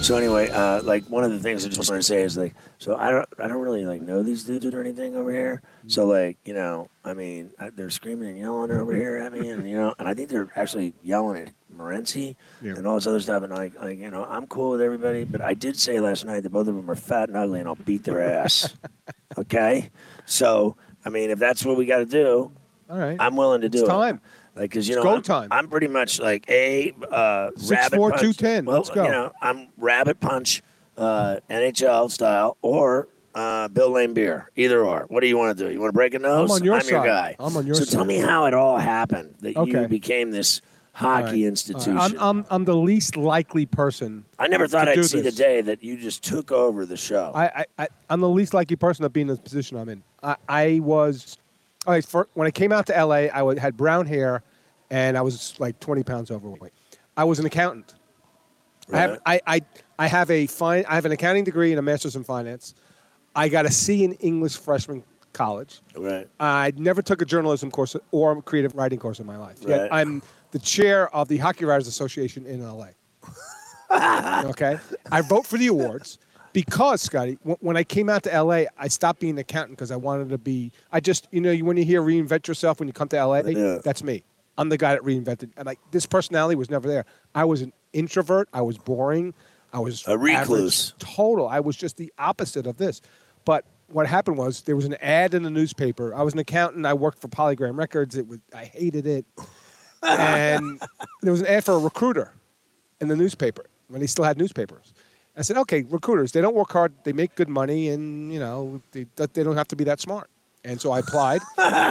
D: So anyway, uh, like one of the things I just wanted to say is like, so I don't, I don't really like know these dudes or anything over here. So like, you know, I mean, I, they're screaming and yelling over here at me, and you know, and I think they're actually yelling at Morency yeah. and all this other stuff. And like, like, you know, I'm cool with everybody, but I did say last night that both of them are fat and ugly, and I'll beat their ass. Okay, so I mean, if that's what we got to do,
G: all right,
D: I'm willing to do
G: it's
D: it.
G: Time.
D: Like, because, you
G: it's
D: know,
G: go
D: I'm,
G: time.
D: I'm pretty much like a uh,
G: Six, four,
D: punch.
G: two, ten.
D: Well,
G: Let's go.
D: You know, I'm rabbit punch, uh, N H L style, or uh, Bill Lane beer. Either or. What do you want to do? You want to break a nose?
G: I'm on your
D: I'm
G: side.
D: your guy.
G: I'm on your
D: so
G: side.
D: So tell me how it all happened that
G: okay.
D: you became this hockey
G: right.
D: institution.
G: Right. I'm, I'm I'm the least likely person.
D: I never thought I'd see
G: this.
D: the day that you just took over the show.
G: I, I, I I'm the least likely person to be in the position I'm in. I, I was, all right, for, when I came out to L A, I had brown hair. And I was like twenty pounds overweight. I was an accountant. Right. I have I, I I have a fine I have an accounting degree and a master's in finance. I got a C in English freshman college.
D: Right.
G: I never took a journalism course or a creative writing course in my life.
D: Right.
G: Yet I'm the chair of the Hockey Writers Association in L A. Okay. I vote for the awards because, Scotty, w- when I came out to L A, I stopped being an accountant because I wanted to be. I just you know when you hear reinvent yourself when you come to L A,
D: yeah.
G: that's me. I'm the guy that reinvented. And like this personality was never there. I was an introvert. I was boring. I was
D: a recluse.
G: Average, total. I was just the opposite of this. But what happened was there was an ad in the newspaper. I was an accountant. I worked for Polygram Records. It was I hated it. And there was an ad for a recruiter in the newspaper when they still had newspapers. I said, okay, recruiters, they don't work hard. They make good money, and you know they they don't have to be that smart. And so I applied.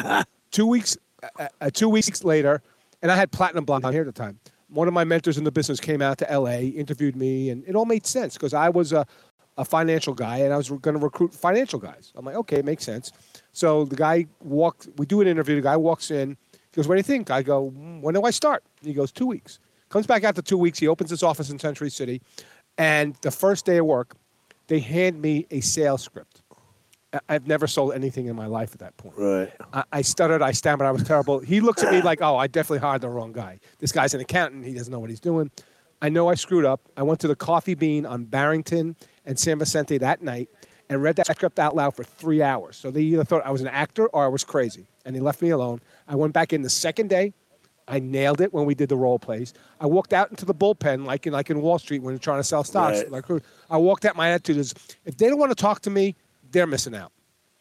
G: Two weeks. Uh, uh, two weeks later, and I had platinum blonde hair at the time. One of my mentors in the business came out to L A, interviewed me, and it all made sense because I was a, a financial guy and I was going to recruit financial guys. I'm like, okay, it makes sense. So the guy walks, we do an interview. The guy walks in, he goes, what do you think? I go, when do I start? He goes, two weeks. Comes back after two weeks. He opens his office in Century City, and the first day of work, they hand me a sales script. I've never sold anything in my life at that point.
D: Right.
G: I, I stuttered. I stammered. I was terrible. He looks at me like, oh, I definitely hired the wrong guy. This guy's an accountant. He doesn't know what he's doing. I know I screwed up. I went to the Coffee Bean on Barrington and San Vicente that night and read that script out loud for three hours. So they either thought I was an actor or I was crazy. And they left me alone. I went back in the second day. I nailed it when we did the role plays. I walked out into the bullpen like in like in Wall Street when you're trying to sell stocks.
D: Right.
G: Like I walked out. My attitude is, if they don't want to talk to me, they're missing out.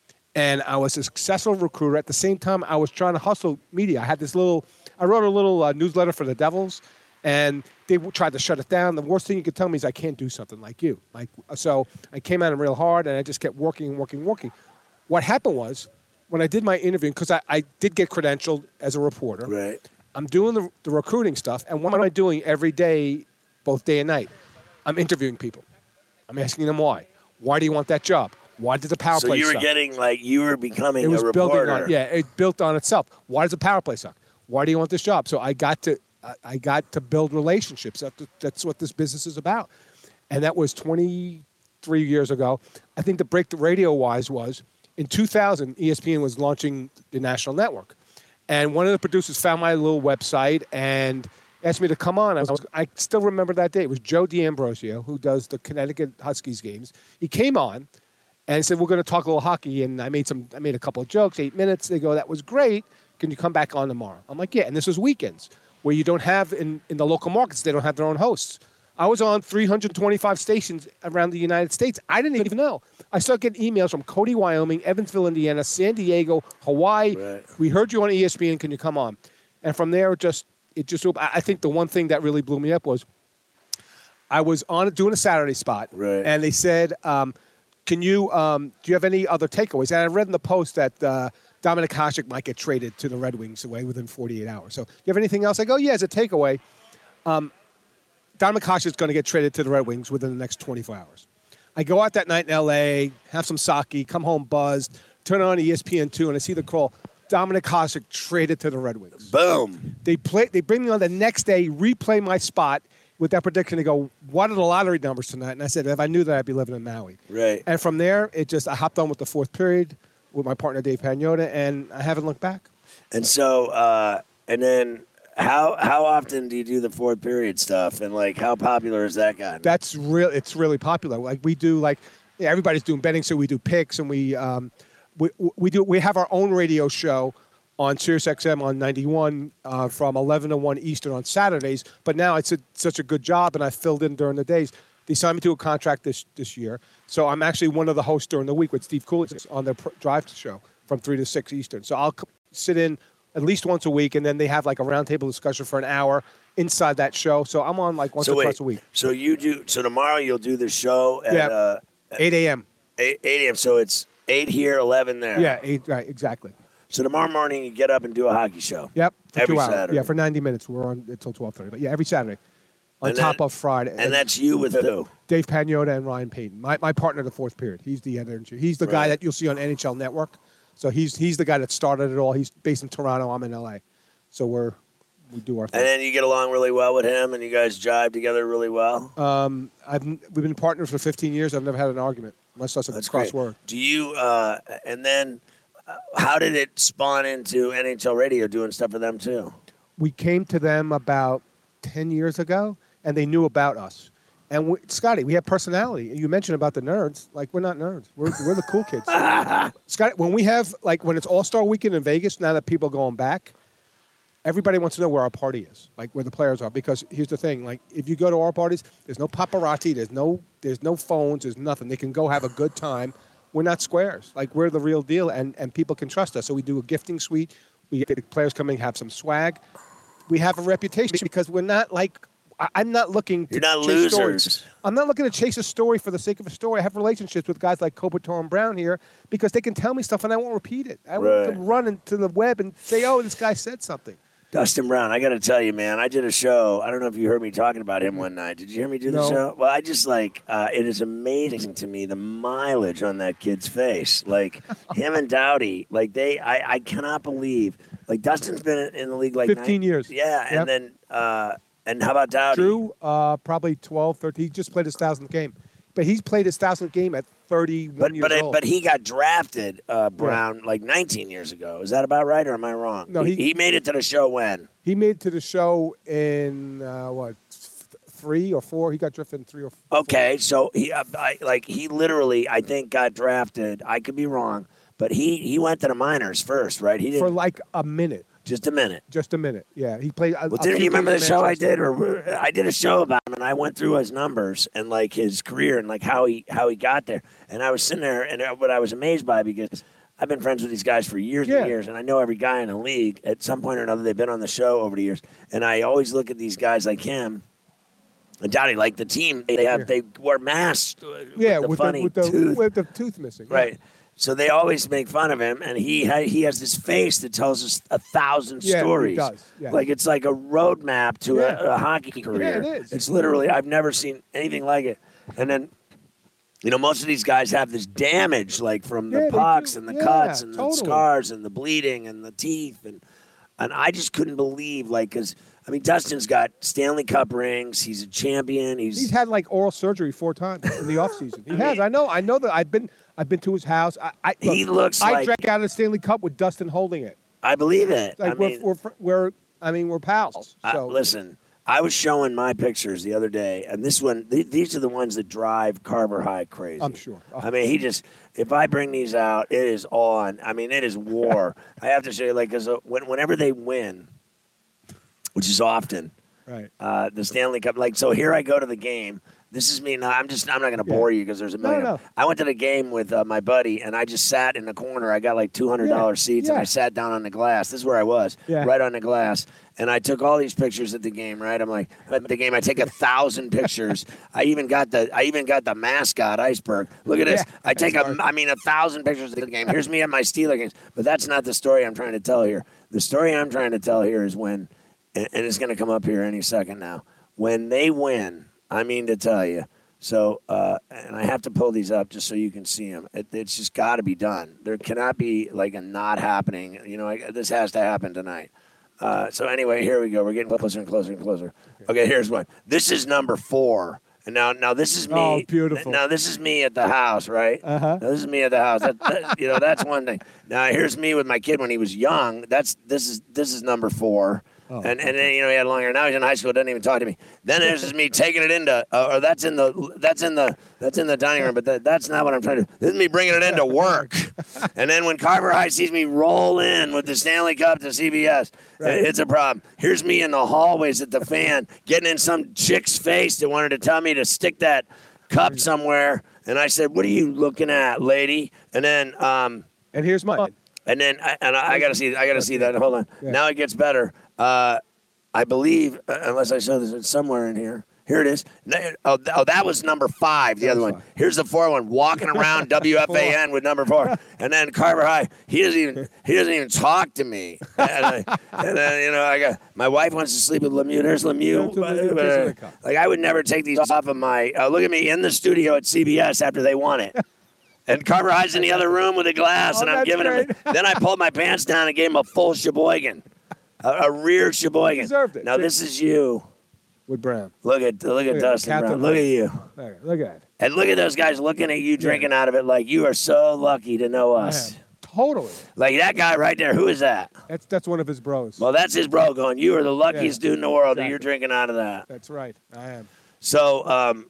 G: And I was a successful recruiter. At the same time, I was trying to hustle media. I had this little, I wrote a little uh, newsletter for the Devils, and they w- tried to shut it down. The worst thing you could tell me is I can't do something like you. Like so, I came at them real hard, and I just kept working and working and working. What happened was, when I did my interview, because I, I did get credentialed as a reporter.
D: Right.
G: I'm doing the, the recruiting stuff, and what am I doing every day, both day and night? I'm interviewing people. I'm asking them why. Why do you want that job? Why did the power
D: so
G: play
D: suck? So you were
G: suck?
D: getting, like, you were becoming
G: it was
D: a reporter.
G: Building on, yeah, it built on itself. Why does the power play suck? Why do you want this job? So I got to I, I got to build relationships. That's, that's what this business is about. And that was twenty-three years ago. I think the break the radio-wise was, in two thousand, E S P N was launching the national network. And one of the producers found my little website and asked me to come on. I, was, I still remember that day. It was Joe D'Ambrosio, who does the Connecticut Huskies games. He came on and said, we're going to talk a little hockey. And I made some. I made a couple of jokes, eight minutes. They go, that was great. Can you come back on tomorrow? I'm like, yeah. And this was weekends where you don't have, in, in the local markets, they don't have their own hosts. I was on three hundred twenty-five stations around the United States. I didn't even know. I started getting emails from Cody, Wyoming, Evansville, Indiana, San Diego, Hawaii.
D: Right.
G: We heard you on E S P N. Can you come on? And from there, it just, it just, I think the one thing that really blew me up was I was on doing a Saturday spot.
D: Right.
G: And they said, um, can you, um, do you have any other takeaways? And I read in the Post that uh, Dominik Hasek might get traded to the Red Wings away within forty-eight hours. So do you have anything else? I go, yeah, as a takeaway. Um, Dominik Hasek is going to get traded to the Red Wings within the next twenty-four hours. I go out that night in L A, have some sake, come home buzzed, turn on E S P N two, and I see the call, Dominik Hasek traded to the Red Wings.
D: Boom.
G: They play. They bring me on the next day, replay my spot with that prediction. They go, what are the lottery numbers tonight? And I said, if I knew that, I'd be living in Maui.
D: Right.
G: And from there, it just, I hopped on with the fourth period with my partner, Dave Pagnotta, and I haven't looked back.
D: And so, uh, and then how how often do you do the fourth period stuff, and like how popular is that gotten?
G: That's real. It's really popular. Like we do, like yeah, everybody's doing betting, so we do picks, and we um, we we do we have our own radio show on Sirius X M on ninety-one uh, from eleven to one Eastern on Saturdays. But now it's a, such a good job, and I filled in during the days. They signed me to a contract this this year, so I'm actually one of the hosts during the week with Steve Coolidge on their pr- drive show from three to six Eastern. So I'll c- sit in at least once a week, and then they have like a roundtable discussion for an hour inside that show. So I'm on like once
D: so
G: or
D: wait,
G: twice a week.
D: So you do. So tomorrow you'll do the show at
G: Yeah.
D: uh,
G: eight a.m.
D: eight a.m. So it's eight here, eleven there.
G: Yeah, eight, right, exactly.
D: So tomorrow morning you get up and do a hockey show.
G: Yep, for
D: Every
G: two hours.
D: Saturday.
G: Yeah, for ninety minutes. We're on until twelve thirty. But yeah, every Saturday on
D: And
G: top
D: that-
G: of Friday.
D: And that's you with who?
G: Dave Pagnotta and Ryan Payton, my, my partner in the fourth period. He's the editor. He's the guy
D: Right.
G: that you'll see on N H L Network. So he's he's the guy that started it all. He's based in Toronto. I'm in L A. So we're we do our thing.
D: And then you get along really well with him, and you guys jive together really well.
G: Um, I've we've been partners for fifteen years. I've never had an argument, much less a
D: That's
G: cross
D: great.
G: word.
D: Do you? Uh, and then, uh, how did it spawn into N H L Radio doing stuff for them too?
G: We came to them about ten years ago, and they knew about us. And we, Scotty, we have personality. You mentioned about the nerds. Like, we're not nerds. We're, we're the cool kids. Scotty, when we have, like, when it's All-Star Weekend in Vegas, now that people are going back, everybody wants to know where our party is, like where the players are. Because here's the thing, like, if you go to our parties, there's no paparazzi, there's no there's no phones, there's nothing. They can go have a good time. We're not squares. Like, we're the real deal, and, and people can trust us. So we do a gifting suite. We get the players coming, have some swag. We have a reputation because we're not like, I- I'm not looking to
D: You're not
G: chase
D: losers.
G: stories. I'm not looking to chase a story for the sake of a story. I have relationships with guys like Kopitar and Brown here because they can tell me stuff and I won't repeat it. I want
D: Right.
G: to run into the web and say, oh, this guy said something.
D: Dustin Brown, I got to tell you, man, I did a show. I don't know if you heard me talking about him one night. Did you hear me do the
G: No.
D: show? Well, I just like, uh, it is amazing to me the mileage on that kid's face. Like, him and Dowdy, like, they, I, I cannot believe, like, Dustin's been in the league like
G: fifteen
D: nine-
G: years.
D: Yeah,
G: Yep.
D: and then, uh, and how about Dowdy?
G: Drew, uh, probably twelve, thirteen. He just played his thousandth game. But he's played his thousandth game at thirty-one
D: But
G: years
D: but
G: old.
D: but he got drafted, uh, Brown, like nineteen years ago. Is that about right, or am I wrong?
G: No,
D: he,
G: he-
D: he made it to the show when?
G: He made it to the show in, uh, what, th- three or four? He got drafted in three or four.
D: Okay, so he uh, I, like he literally, I think, got drafted. I could be wrong, but he he went to the minors first, right? He
G: For
D: didn't
G: like a minute.
D: just a minute.
G: Just a minute. Yeah. He played. a-
D: Well,
G: a
D: didn't
G: few
D: you remember the
G: games in
D: show I
G: Manchester.
D: did, or I did a show about him, and I went through his numbers and like his career and like how he how he got there, and I was sitting there, and uh, what I was amazed by because I've been friends with these guys for years
G: Yeah.
D: and years, and I know every guy in the league at some point or another. They've been on the show over the years, and I always look at these guys like him. And Dowdy, like the team, they have
G: Yeah.
D: they wear masks. uh,
G: Yeah,
D: with the
G: with
D: funny
G: the, with the,
D: tooth.
G: with the tooth missing. yeah.
D: Right. So they always make fun of him, and he ha- he has this face that tells us a thousand
G: Yeah, he
D: stories.
G: does, yeah.
D: Like it's like a roadmap to
G: Yeah.
D: a, a hockey career.
G: it is.
D: It's literally I've never seen anything like it. And then, you know, most of these guys have this damage, like from the
G: Yeah, they
D: pucks
G: do.
D: and the
G: Yeah,
D: cuts and
G: totally.
D: the scars and the bleeding and the teeth and and I just couldn't believe like because I mean Dustin's got Stanley Cup rings. He's a champion. He's
G: He's had like oral surgery four times in the offseason. He has. I know. I know that. I've been. I've been to his house. I, I
D: He
G: look,
D: looks
G: I
D: like-
G: drank out of the Stanley Cup with Dustin holding it.
D: I believe it.
G: Like
D: I
G: we're,
D: mean,
G: we're fr- we're. I mean, we're pals.
D: Uh,
G: So
D: listen, I was showing my pictures the other day, and this one, th- these are the ones that drive Carver High crazy.
G: I'm sure.
D: I mean, he just, if I bring these out, it is on. I mean, it is war. I have to show you, like, because when, whenever they win, which is often,
G: right.
D: uh, the Stanley Cup, like, so here I go to the game. This is me. Now, I'm just, I'm not going to bore you because there's a
G: No,
D: million.
G: no.
D: I went to the game with uh, my buddy, and I just sat in the corner. I got like two hundred dollars
G: Yeah,
D: seats, and
G: yeah.
D: I sat down on the glass. This is where I was,
G: Yeah.
D: right on the glass. And I took all these pictures at the game, right? I'm like, at the game, I take a thousand pictures. I even got the, I even got the mascot, Iceberg. Look at this.
G: Yeah,
D: I take a,
G: that's
D: I mean, a thousand pictures of the game. Here's me at my Steeler games. But that's not the story I'm trying to tell here. The story I'm trying to tell here is when, and and it's going to come up here any second now. When they win, I mean to tell you. So, uh, and I have to pull these up just so you can see them. It, it's just got to be done. There cannot be like a not happening. You know, like, this has to happen tonight. Uh, so anyway, here we go. We're getting closer and closer and closer. Okay, here's one. This is number four. And now, now this is me.
G: Oh, beautiful.
D: Now this is me at the house, right?
G: Uh-huh.
D: Now, this is me at the house. That, that, you know, that's one thing. Now here's me with my kid when he was young. That's this is this is number four.
G: Oh,
D: and and then you know he had long hair. Now he's in high school, doesn't even talk to me. Then there's just me taking it into, uh, or that's in the that's in the that's in the dining room, but that, that's not what I'm trying to do. This is me bringing it into work. And then when Carver High sees me roll in with the Stanley Cup to C B S, right. It's a problem. Here's me in the hallways at the fan, getting in some chick's face that wanted to tell me to stick that cup somewhere, and I said, "What are you looking at, lady?" And then, um,
G: and here's mine.
D: And then, I, and I, I gotta see, I gotta see that. Hold on.
G: Yeah.
D: Now it gets better. Uh, I believe, uh, unless I show this, it's somewhere in here. Here it is. Oh, th- oh, that was number five, the other one. Here's the four one, walking around W F A N with number four. And then Carver High, he doesn't even he doesn't even talk to me. And, I, and then, you know, I got my wife wants to sleep with Lemieux. There's Lemieux. But, uh, like, I would never take these off of my, uh, look at me in the studio at C B S after they won it. And Carver High's in the other room with a glass,
G: oh,
D: and I'm giving
G: great.
D: him. Then I pulled my pants down and gave him a full Sheboygan, a, a rear Sheboygan.
G: Deserved it.
D: Now this is you.
G: With Brown.
D: Look at look at
G: Look at
D: Dustin
G: Captain
D: Brown. Look at you.
G: There, look at it.
D: And look at those guys looking at you drinking out of it like you are so lucky to know us.
G: Man, totally.
D: Like that guy right there. Who is that?
G: That's that's one of his bros.
D: Well, that's his bro going, you are the luckiest
G: Yeah,
D: dude in the world
G: exactly.
D: that you're drinking out of that.
G: That's right. I am.
D: So um,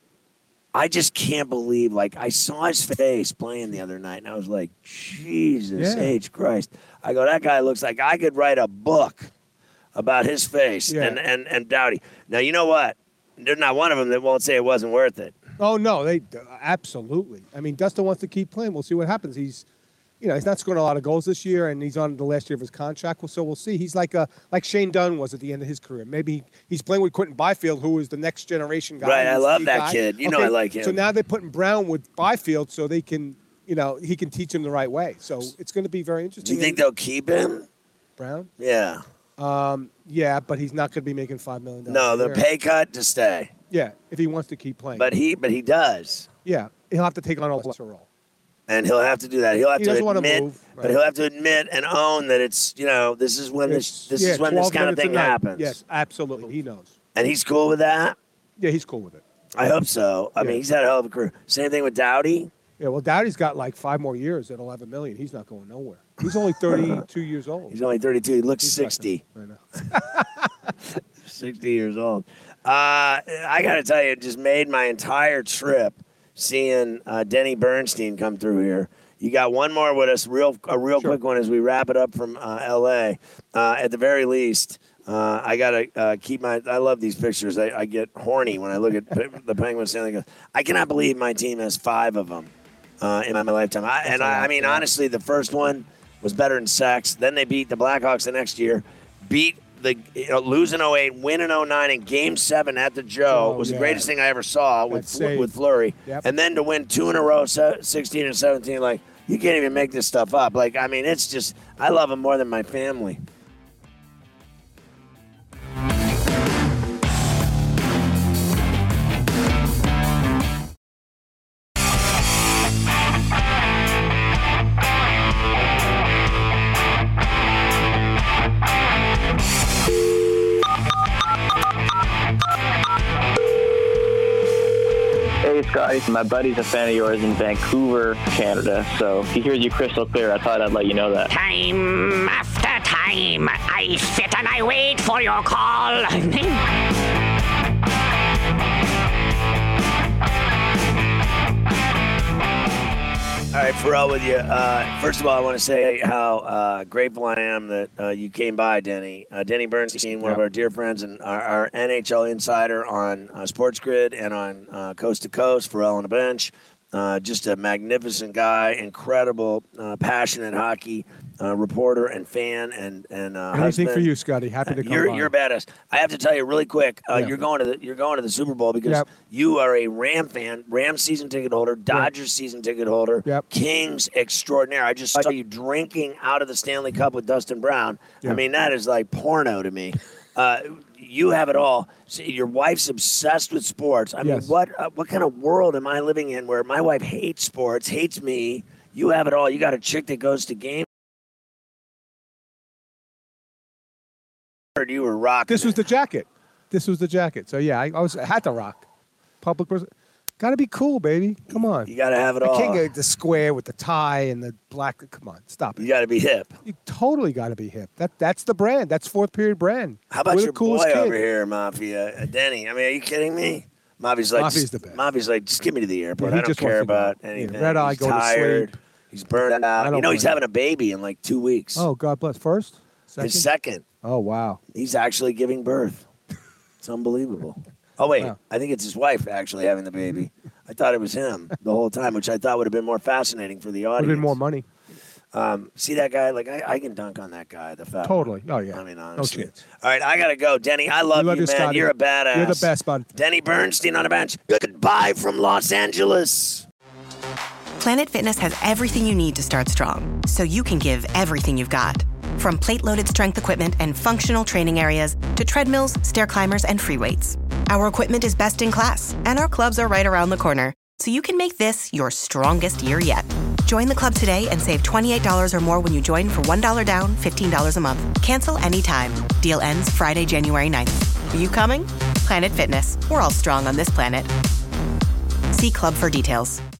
D: I just can't believe, like, I saw his face playing the other night, and I was like, Jesus
G: Yeah.
D: H. Christ. I go, that guy looks like I could write a book about his face
G: Yeah.
D: and, and, and Doughty. Now, you know what? There's not one of them that won't say it wasn't worth it.
G: Oh no, they absolutely. I mean, Dustin wants to keep playing. We'll see what happens. He's, you know, he's not scoring a lot of goals this year, and he's on the last year of his contract. So we'll see. He's like a like Shane Dunn was at the end of his career. Maybe he's playing with Quentin Byfield, who is the next generation guy.
D: Right, I
G: He's
D: love
G: the
D: that
G: guy.
D: kid. You know I like him.
G: So now they're putting Brown with Byfield, so they can, you know, he can teach him the right way. So it's going to be very
D: Do
G: interesting.
D: you think they'll keep him?
G: Brown?
D: Yeah.
G: Um, yeah, but he's not going to be making five million dollars.
D: No,
G: a
D: the
G: year.
D: pay cut to stay.
G: Yeah, if he wants to keep playing.
D: But he but he does.
G: yeah, he'll have to take on a lesser role.
D: And he'll have to do that. He'll have
G: He
D: to
G: doesn't wanna
D: admit,
G: move, right.
D: but he'll have to admit and own that it's, you know, this is when this
G: It's-
D: this
G: yeah,
D: is when this
G: twelve
D: kind of
G: minutes a
D: thing
G: night.
D: happens.
G: Yes, absolutely. He knows.
D: And he's cool with that?
G: Yeah, he's cool with it.
D: I hope so. I
G: Yeah.
D: mean, he's had a hell of a career. Same thing with Doughty.
G: Yeah, well, Dowdy's got like five more years at eleven million. He's not going nowhere. He's only thirty-two years old.
D: He's only thirty-two. He looks
G: He's
D: sixty.
G: I know.
D: sixty years old. Uh, I got to tell you, it just made my entire trip seeing uh, Denny Bernstein come through here. You got one more with us, real a real
G: Sure.
D: quick one as we wrap it up from uh, L A. Uh, at the very least, uh, I got to uh, keep my – I love these pictures. I, I get horny when I look at Pe- the Penguins Stanley Cup. I cannot believe my team has five of them uh, in my lifetime. I, and I, I mean, honestly, the first one was better than sex. Then they beat the Blackhawks the next year, beat – The you know, lose in oh eight, win in oh nine, and Game Seven at the Joe
G: Oh,
D: was
G: yeah.
D: the greatest thing I ever saw with
G: save.
D: with Fleury.
G: Yep.
D: And then to win two in a row, se- sixteen and seventeen, like you can't even make this stuff up. Like I mean, it's just I love him more than my family.
H: Hey, Scotty. My buddy's a fan of yours in Vancouver, Canada, so he hears you crystal clear. I thought I'd let you know that.
J: Time after time, I sit and I wait for your call.
D: All right, Pharrell with you. Uh, first of all, I want to say how uh, grateful I am that uh, you came by, Denny. Uh, Denny Bernstein, one of
G: Yeah.
D: our dear friends and our, our N H L insider on uh, Sports Grid and on uh, Coast to Coast, Pharrell on the bench. Uh, just a magnificent guy, incredible, uh, passionate hockey uh, reporter and fan and and uh,
G: Anything
D: husband.
G: for you, Scotty. Happy to come
D: You're
G: by.
D: you're badass. I have to tell you really quick. Uh,
G: Yeah.
D: You're going to the you're going to the Super Bowl because
G: Yep.
D: you are a Ram fan, Rams season ticket holder, Dodgers season ticket holder,
G: Yep.
D: Kings extraordinaire. I just saw you drinking out of the Stanley Cup with Dustin Brown. I
G: Yeah.
D: mean that is like porno to me. Uh, you have it all. See, your wife's obsessed with sports. I mean,
G: Yes.
D: what uh, what kind of world am I living in where my wife hates sports, hates me? You have it all. You got a chick that goes to games. You were rocking.
G: This was the jacket. This was the jacket. So yeah, I, I was I had to rock. Public. pers- Got to be cool, baby. Come on.
D: You got to have it
G: I
D: all.
G: can't get the square with the tie and the black. Come on, stop it.
D: You got to be hip.
G: You totally got to be hip. That That's the brand. That's fourth period brand.
D: How about
G: We're
D: your
G: the coolest
D: boy
G: kid.
D: over here, Mafia? Uh, Denny. I mean, are you kidding me? Mafia's like,
G: Mafia's
D: just,
G: the best.
D: Mafia's like, just get me to the airport.
G: Yeah, he
D: I don't
G: just wants
D: care
G: to go.
D: about
G: Yeah,
D: anything.
G: red eye,
D: he's
G: go to
D: tired.
G: sleep.
D: He's burned
G: I
D: out.
G: don't
D: You know, he's
G: blame
D: having a baby in like two weeks.
G: Oh, God bless. First? Second?
D: His second.
G: Oh, wow.
D: He's actually giving birth. It's unbelievable. Oh, wait.
G: Wow.
D: I think it's his wife actually having the baby. I thought it was him the whole time, which I thought would have been more fascinating for the
G: Would
D: audience.
G: have been more money.
D: Um, see that guy? Like, I, I can dunk on that guy. The fat
G: Totally.
D: one.
G: Oh, yeah.
D: I mean,
G: No
D: honestly.
G: chance.
D: All right, I got to go. Denny, I love,
G: We love
D: you,
G: you,
D: man.
G: Scotty.
D: You're a badass.
G: You're the best, bud.
D: Denny Bernstein on a bench. Goodbye from Los Angeles.
K: Planet Fitness has everything you need to start strong, so you can give everything you've got. From plate-loaded strength equipment and functional training areas to treadmills, stair climbers, and free weights. Our equipment is best in class, and our clubs are right around the corner, so you can make this your strongest year yet. Join the club today and save twenty-eight dollars or more when you join for one dollar down, fifteen dollars a month. Cancel anytime. Deal ends Friday, January ninth. Are you coming? Planet Fitness. We're all strong on this planet. See club for details.